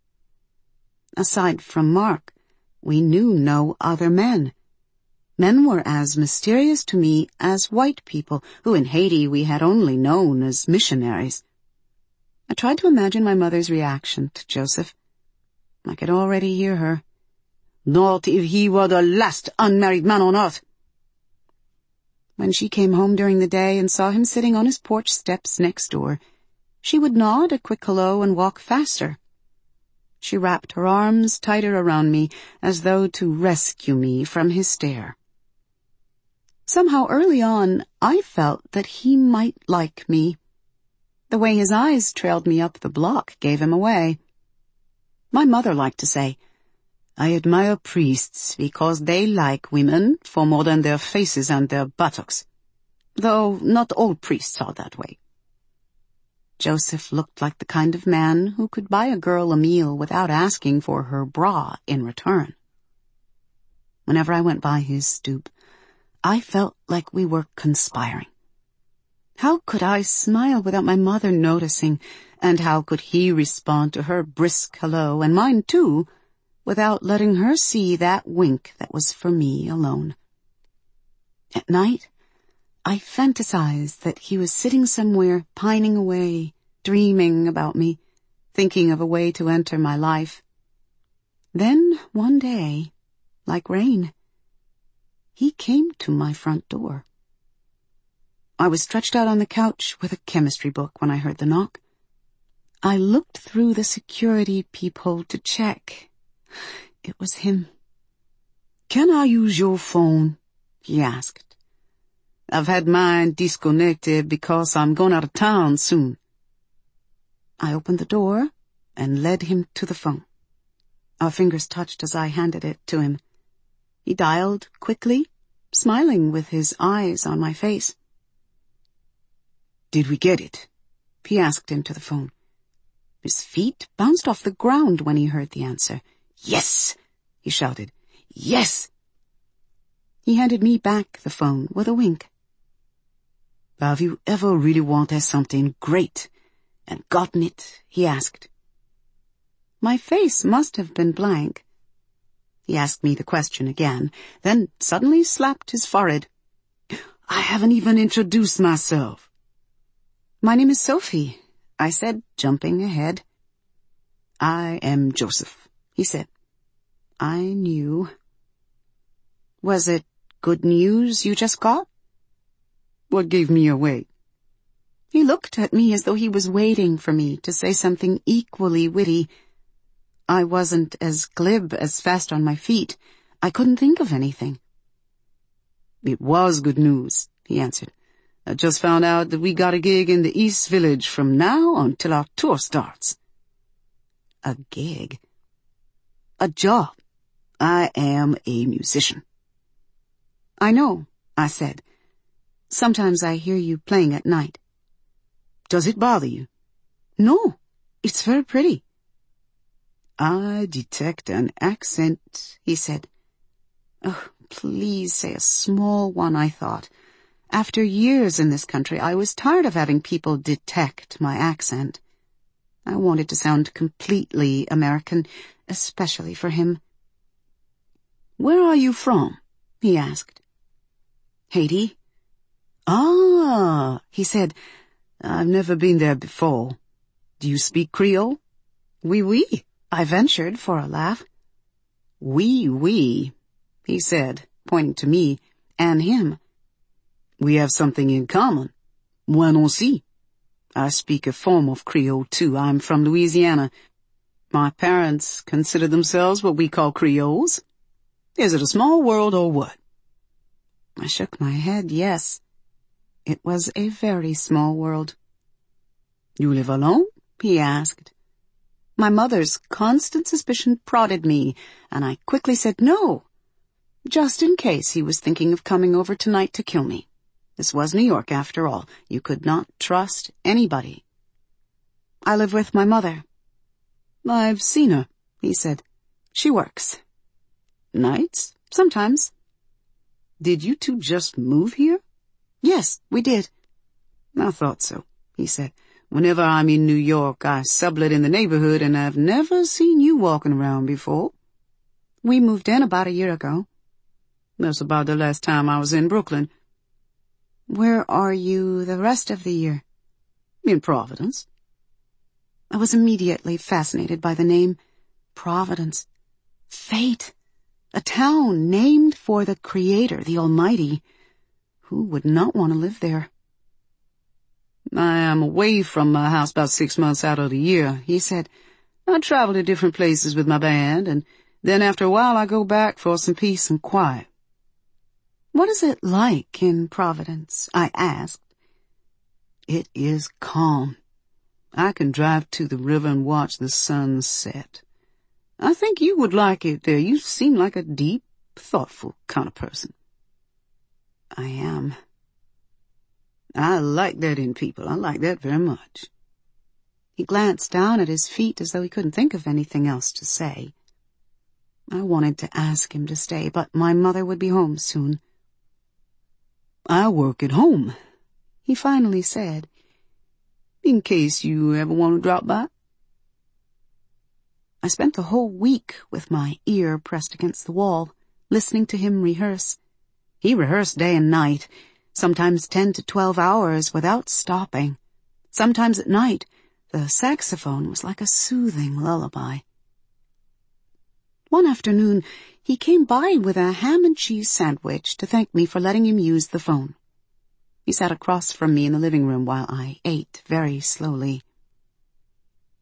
Aside from Mark, we knew no other men. Men were as mysterious to me as white people, who in Haiti we had only known as missionaries. I tried to imagine my mother's reaction to Joseph. I could already hear her. Not if he were the last unmarried man on earth. When she came home during the day and saw him sitting on his porch steps next door, she would nod a quick hello and walk faster. She wrapped her arms tighter around me as though to rescue me from his stare. Somehow early on, I felt that he might like me. The way his eyes trailed me up the block gave him away. My mother liked to say, I admire priests because they like women for more than their faces and their buttocks, though not all priests are that way. Joseph looked like the kind of man who could buy a girl a meal without asking for her bra in return. Whenever I went by his stoop, I felt like we were conspiring. How could I smile without my mother noticing, and how could he respond to her brisk hello, and mine too, without letting her see that wink that was for me alone? At night, I fantasized that he was sitting somewhere pining away, dreaming about me, thinking of a way to enter my life. Then, one day, like rain, he came to my front door. I was stretched out on the couch with a chemistry book when I heard the knock. I looked through the security peephole to check. It was him. "Can I use your phone?" he asked. "I've had mine disconnected because I'm going out of town soon." I opened the door and led him to the phone. Our fingers touched as I handed it to him. He dialed quickly, smiling with his eyes on my face. "Did we get it?" he asked into the phone. His feet bounced off the ground when he heard the answer. "Yes!" he shouted. "Yes!" He handed me back the phone with a wink. "Have you ever really wanted something great and gotten it?" he asked. My face must have been blank. He asked me the question again, then suddenly slapped his forehead. "I haven't even introduced myself." "My name is Sophie," I said, jumping ahead. "I am Joseph," he said. I knew. "Was it good news you just got?" "What gave me away?" He looked at me as though he was waiting for me to say something equally witty. I wasn't as glib, as fast on my feet. I couldn't think of anything. "It was good news," he answered. "I just found out that we got a gig in the East Village from now until our tour starts." A gig? A job. I am a musician. "I know," I said. "Sometimes I hear you playing at night." "Does it bother you?" "No, it's very pretty." "I detect an accent," he said. "Oh, please say a small one," I thought. After years in this country, I was tired of having people detect my accent. I wanted to sound completely American, especially for him. "Where are you from?" he asked. "Haiti." "Ah," he said. "I've never been there before. Do you speak Creole?" "Oui, oui," I ventured for a laugh. "Oui, oui," he said, pointing to me and him. "We have something in common. Moi aussi. I speak a form of Creole, too. I'm from Louisiana. My parents consider themselves what we call Creoles. Is it a small world or what?" I shook my head, yes. It was a very small world. "You live alone?" he asked. My mother's constant suspicion prodded me, and I quickly said no, just in case he was thinking of coming over tonight to kill me. This was New York, after all. You could not trust anybody. "I live with my mother." "I've seen her," he said. "She works." "Nights?" "Sometimes." "Did you two just move here?" "Yes, we did." "I thought so," he said. "Whenever I'm in New York, I sublet in the neighborhood, and I've never seen you walking around before." "We moved in about a year ago." "That's about the last time I was in Brooklyn." "Where are you the rest of the year?" "In Providence." I was immediately fascinated by the name. Providence. Fate. A town named for the Creator, the Almighty. Who would not want to live there? "I am away from my house about six months out of the year," he said. "I travel to different places with my band, and then after a while I go back for some peace and quiet." "What is it like in Providence?" I asked. "It is calm. I can drive to the river and watch the sun set. I think you would like it there. You seem like a deep, thoughtful kind of person." I am. I like that in people. I like that very much. He glanced down at his feet as though he couldn't think of anything else to say. I wanted to ask him to stay, but my mother would be home soon. "I work at home," he finally said. "In case you ever want to drop by." I spent the whole week with my ear pressed against the wall, listening to him rehearse. He rehearsed day and night, sometimes ten to twelve hours without stopping. Sometimes at night, the saxophone was like a soothing lullaby. One afternoon, he came by with a ham and cheese sandwich to thank me for letting him use the phone. He sat across from me in the living room while I ate very slowly.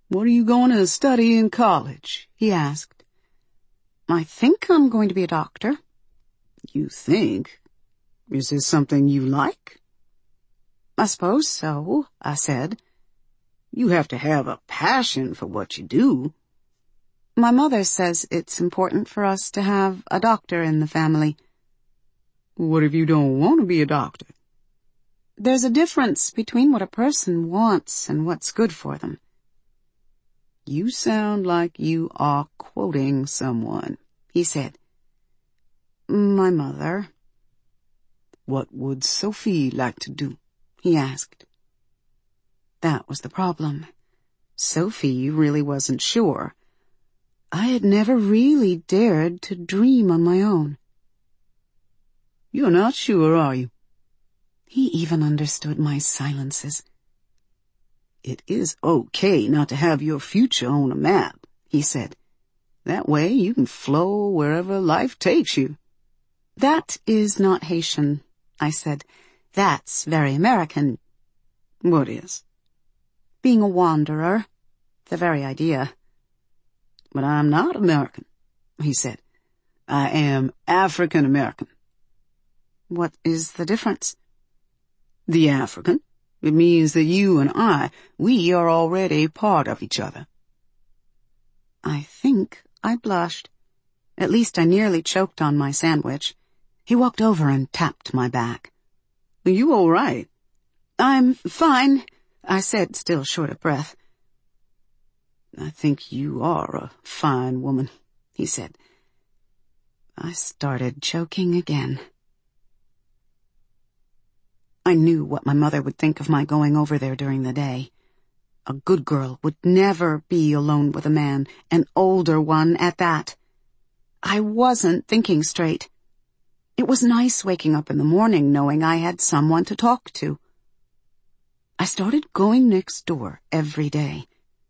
What are you going to study in college? He asked. I think I'm going to be a doctor. You think? Is this something you like? I suppose so, I said. You have to have a passion for what you do. My mother says it's important for us to have a doctor in the family. What if you don't want to be a doctor? There's a difference between what a person wants and what's good for them. You sound like you are quoting someone, he said. My mother. What would Sophie like to do? He asked. That was the problem. Sophie really wasn't sure. I had never really dared to dream on my own. You're not sure, are you? He even understood my silences. It is okay not to have your future on a map, he said. That way you can flow wherever life takes you. That is not Haitian, I said. That's very American. What is? Being a wanderer. The very idea. But I'm not American, he said. I am African American. What is the difference? The African. It means that you and I, we are already part of each other. I think I blushed. At least I nearly choked on my sandwich. He walked over and tapped my back. Are you all right? I'm fine, I said, still short of breath. I think you are a fine woman, he said. I started choking again. I knew what my mother would think of my going over there during the day. A good girl would never be alone with a man, an older one at that. I wasn't thinking straight. It was nice waking up in the morning knowing I had someone to talk to. I started going next door every day.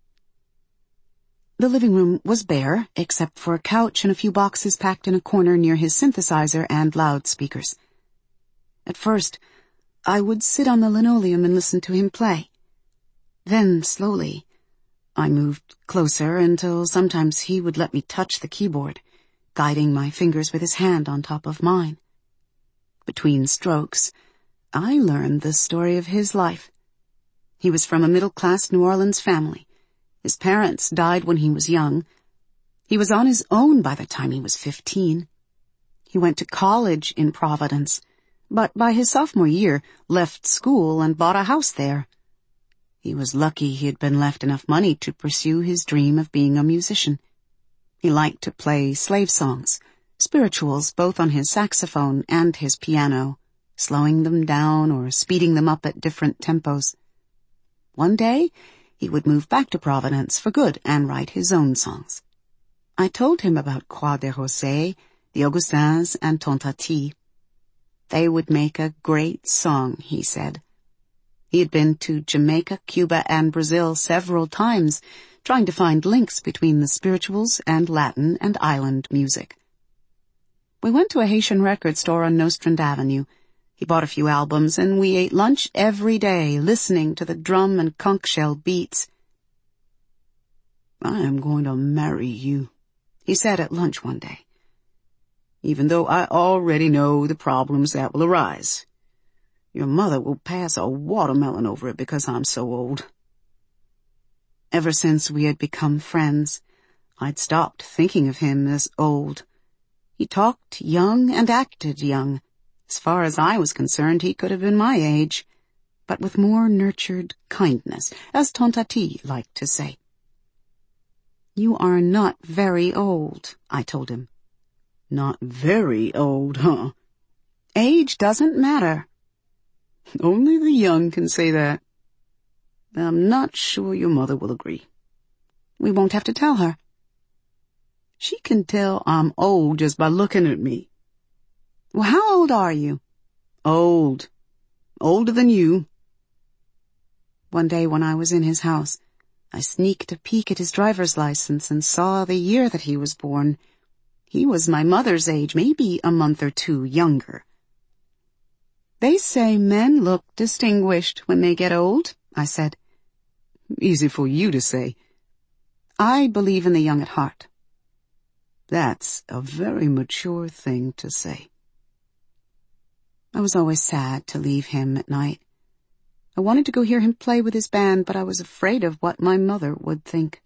The living room was bare, except for a couch and a few boxes packed in a corner near his synthesizer and loudspeakers. At first, I would sit on the linoleum and listen to him play. Then, slowly, I moved closer until sometimes he would let me touch the keyboard, guiding my fingers with his hand on top of mine. Between strokes, I learned the story of his life. He was from a middle-class New Orleans family. His parents died when he was young. He was on his own by the time he was fifteen. He went to college in Providence, but by his sophomore year left school and bought a house there. He was lucky he had been left enough money to pursue his dream of being a musician. He liked to play slave songs, spirituals both on his saxophone and his piano, slowing them down or speeding them up at different tempos. One day, he would move back to Providence for good and write his own songs. I told him about Croix de Rosée, the Augustins, and Tontati. They would make a great song, he said. He had been to Jamaica, Cuba, and Brazil several times, trying to find links between the spirituals and Latin and island music. We went to a Haitian record store on Nostrand Avenue. He bought a few albums, and we ate lunch every day, listening to the drum and conch shell beats. I am going to marry you, he said at lunch one day. Even though I already know the problems that will arise. Your mother will pass a watermelon over it because I'm so old. Ever since we had become friends, I'd stopped thinking of him as old. He talked young and acted young. As far as I was concerned, he could have been my age, but with more nurtured kindness, as Tontati liked to say. You are not very old, I told him. Not very old, huh? Age doesn't matter. Only the young can say that. I'm not sure your mother will agree. We won't have to tell her. She can tell I'm old just by looking at me. Well, how old are you? Old. Older than you. One day when I was in his house, I sneaked a peek at his driver's license and saw the year that he was born. He was my mother's age, maybe a month or two younger. They say men look distinguished when they get old, I said. Easy for you to say. I believe in the young at heart." That's a very mature thing to say. I was always sad to leave him at night. I wanted to go hear him play with his band, but I was afraid of what my mother would think.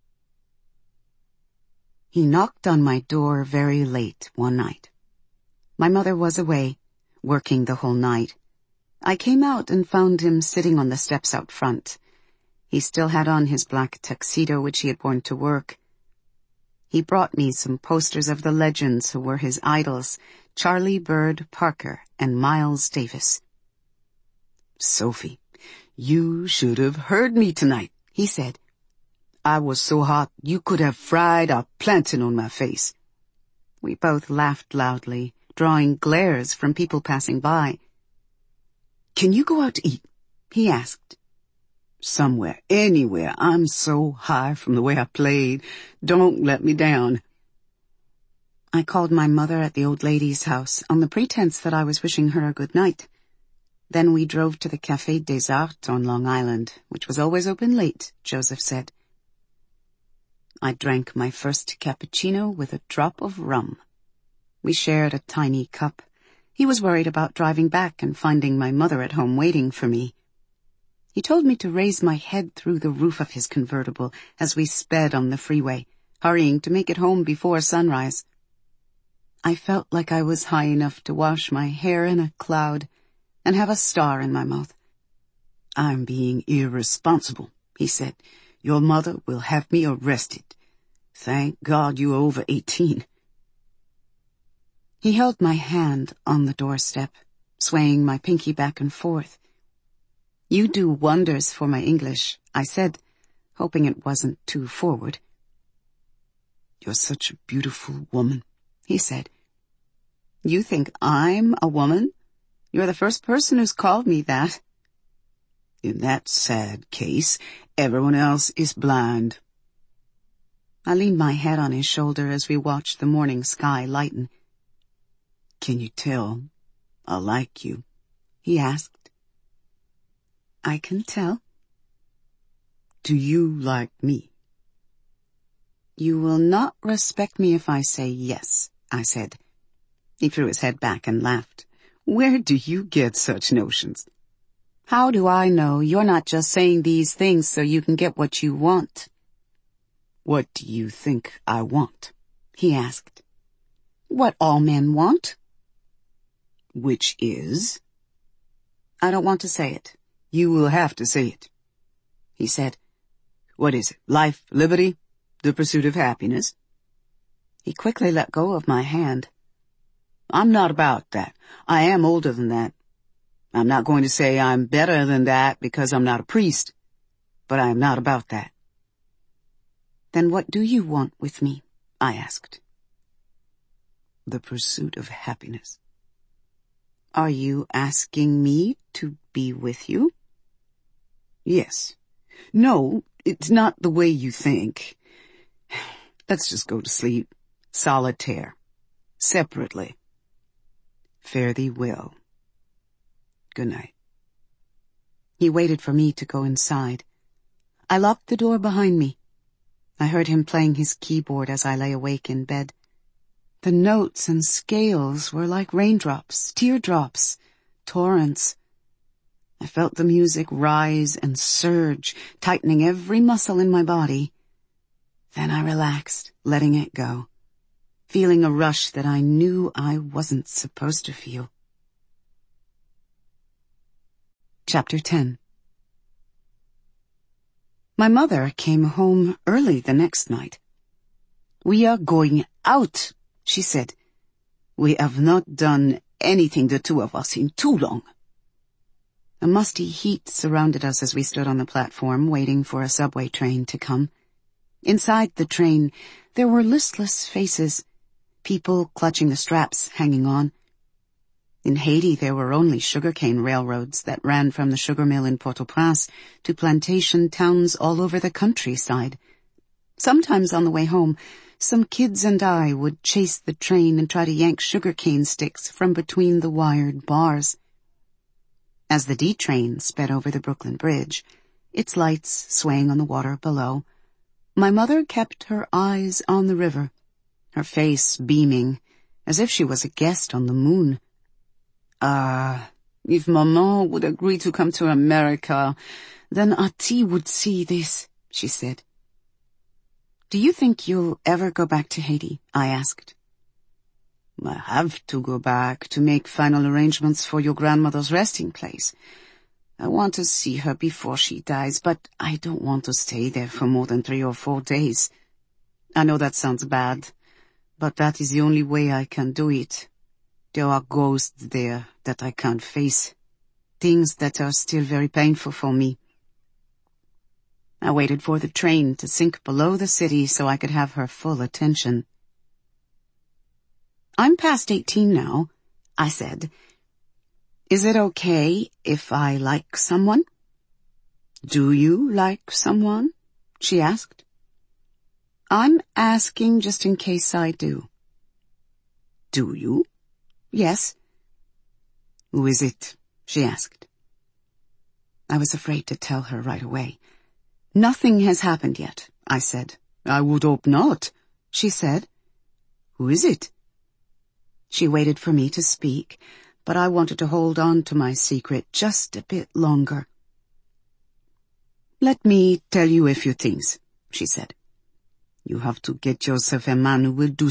He knocked on my door very late one night. My mother was away, working the whole night. I came out and found him sitting on the steps out front. He still had on his black tuxedo, which he had worn to work. He brought me some posters of the legends who were his idols, Charlie Bird Parker and Miles Davis. "Sophie, you should have heard me tonight," he said. "I was so hot you could have fried a plantain on my face." We both laughed loudly, drawing glares from people passing by. "Can you go out to eat?" he asked. "Somewhere, anywhere. I'm so high from the way I played. Don't let me down." I called my mother at the old lady's house on the pretense that I was wishing her a good night. Then we drove to the Café des Arts on Long Island, which was always open late, Joseph said. I drank my first cappuccino with a drop of rum. We shared a tiny cup. He was worried about driving back and finding my mother at home waiting for me. He told me to raise my head through the roof of his convertible as we sped on the freeway, hurrying to make it home before sunrise. I felt like I was high enough to wash my hair in a cloud and have a star in my mouth. "I'm being irresponsible," he said. "Your mother will have me arrested. Thank God you are over eighteen. He held my hand on the doorstep, swaying my pinky back and forth. "You do wonders for my English," I said, hoping it wasn't too forward. "You're such a beautiful woman," he said. "You think I'm a woman? You're the first person who's called me that." "In that sad case, everyone else is blind." I leaned my head on his shoulder as we watched the morning sky lighten. "Can you tell I like you?" he asked. "I can tell." "Do you like me?" "You will not respect me if I say yes," I said. He threw his head back and laughed. "Where do you get such notions?" "How do I know you're not just saying these things so you can get what you want?" "What do you think I want?" he asked. "What all men want." "Which is?" "I don't want to say it." "You will have to say it," he said. "What is it? Life, liberty, the pursuit of happiness?" He quickly let go of my hand. "I'm not about that. I am older than that. I'm not going to say I'm better than that because I'm not a priest, but I am not about that." "Then what do you want with me?" I asked. "The pursuit of happiness." "Are you asking me to be with you?" "Yes. No, it's not the way you think. Let's just go to sleep. Solitaire. Separately. Fare thee well. Good night." He waited for me to go inside. I locked the door behind me. I heard him playing his keyboard as I lay awake in bed. The notes and scales were like raindrops, teardrops, torrents. I felt the music rise and surge, tightening every muscle in my body. Then I relaxed, letting it go, feeling a rush that I knew I wasn't supposed to feel. Chapter ten. My mother came home early the next night. "We are going out," she said. "We have not done anything, the two of us, in too long." A musty heat surrounded us as we stood on the platform waiting for a subway train to come. Inside the train, there were listless faces, people clutching the straps hanging on. In Haiti, there were only sugarcane railroads that ran from the sugar mill in Port-au-Prince to plantation towns all over the countryside. Sometimes on the way home, some kids and I would chase the train and try to yank sugarcane sticks from between the wired bars. As the D train sped over the Brooklyn Bridge, its lights swaying on the water below, My mother kept her eyes on the river, her face beaming, as if she was a guest on the moon. Ah, if Maman would agree to come to America, then Auntie would see this, she said. Do you think you'll ever go back to Haiti? I asked. I have to go back to make final arrangements for your grandmother's resting place. I want to see her before she dies, but I don't want to stay there for more than three or four days. I know that sounds bad, but that is the only way I can do it. There are ghosts there that I can't face, things that are still very painful for me. I waited for the train to sink below the city so I could have her full attention. I'm past eighteen now, I said. Is it okay if I like someone? Do you like someone? She asked. I'm asking just in case I do. Do you? Yes. Who is it? She asked. I was afraid to tell her right away. Nothing has happened yet, I said. I would hope not, she said. Who is it? She waited for me to speak, but I wanted to hold on to my secret just a bit longer. Let me tell you a few things, she said. You have to get yourself a man who will do